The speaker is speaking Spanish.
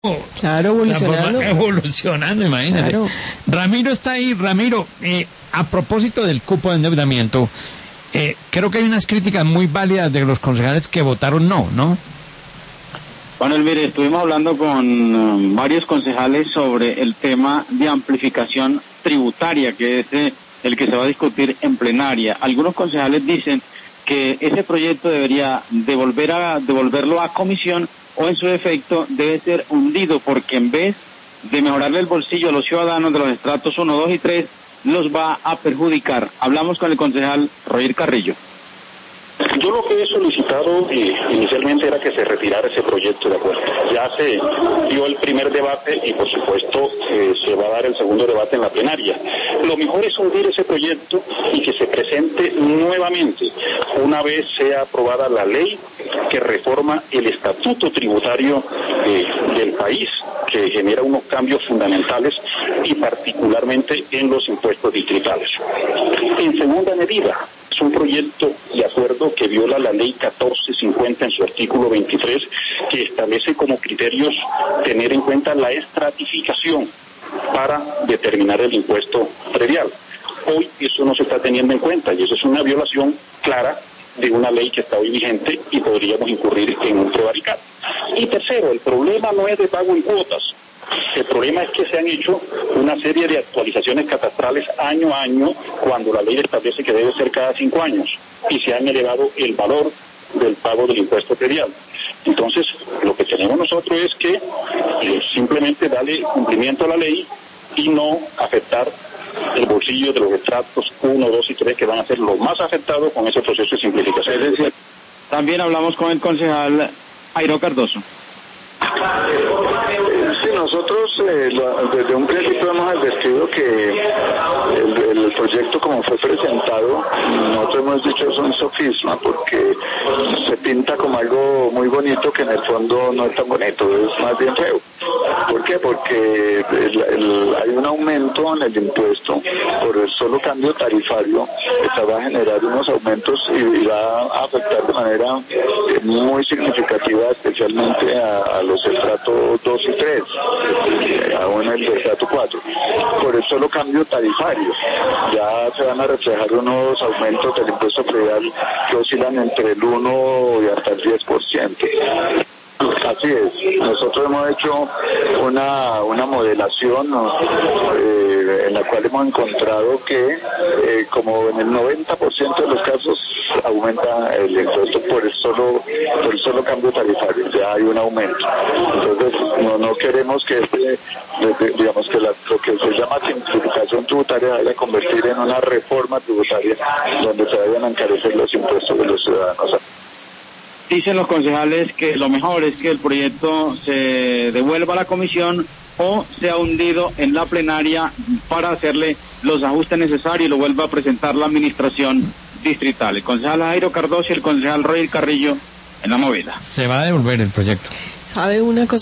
Claro, evolucionando, imagínese. Claro. Ramiro está ahí. Ramiro, a propósito del cupo de endeudamiento, creo que hay unas críticas muy válidas de los concejales que votaron no, ¿no? Bueno, mire, estuvimos hablando con varios concejales sobre el tema de amplificación tributaria, que es el que se va a discutir en plenaria. Algunos concejales dicen que ese proyecto debería devolverlo a comisión, o en su defecto debe ser hundido, porque en vez de mejorarle el bolsillo a los ciudadanos de los estratos 1, 2 y 3, los va a perjudicar. Hablamos con el concejal Roger Carrillo. Yo lo que he solicitado inicialmente era que se retirara ese proyecto, de acuerdo. Ya se dio el primer debate y por supuesto se va a dar el segundo debate en la plenaria. Lo mejor es hundir ese proyecto y que se presente nuevamente una vez sea aprobada la ley que reforma el estatuto tributario del país, que genera unos cambios fundamentales y particularmente en los impuestos distritales. En segunda medida, es un proyecto de acuerdo que viola la ley 1450 en su artículo 23, que establece como criterios tener en cuenta la estratificación para determinar el impuesto predial. Hoy eso no se está teniendo en cuenta y eso es una violación clara de una ley que está hoy vigente y podríamos incurrir en un prevaricato. Y tercero, el problema no es de pago en cuotas. El problema es que se han hecho una serie de actualizaciones catastrales año a año, cuando la ley establece que debe ser cada 5 años, y se han elevado el valor del pago del impuesto predial. Entonces, lo que tenemos nosotros es que simplemente darle cumplimiento a la ley y no afectar el bolsillo de los estratos 1, 2 y 3, que van a ser los más afectados con ese proceso de simplificación. Es decir, también hablamos con el concejal Jairo Cardoso. Sí, nosotros desde un principio hemos advertido que el proyecto como fue presentado, nosotros hemos dicho es un sofisma, porque se pinta como algo muy bonito que en el fondo no es tan bonito, es más bien feo. ¿Por qué? Porque hay un aumento en el impuesto por el solo cambio tarifario, que va a generar unos aumentos y va a afectar de manera muy significativa especialmente a los estratos 2 y 3, aún el estrato 4, por el solo cambio tarifario. Ya se van a reflejar unos aumentos del impuesto predial que oscilan entre el 1 y hasta el 10%. Así es, nosotros hemos hecho una modelación en la cual hemos encontrado que como en el 90% de los casos aumenta el impuesto por el solo cambio tarifario, ya hay un aumento. Entonces no queremos que digamos que lo que se llama simplificación tributaria vaya a convertir en una reforma tributaria donde se vayan a encarecer los impuestos de los ciudadanos. Dicen los concejales que lo mejor es que el proyecto se devuelva a la comisión o sea hundido en la plenaria para hacerle los ajustes necesarios y lo vuelva a presentar la administración distrital. El concejal Jairo Cardoso y el concejal Roger Carrillo en La Movida. Se va a devolver el proyecto. ¿Sabe una cosa?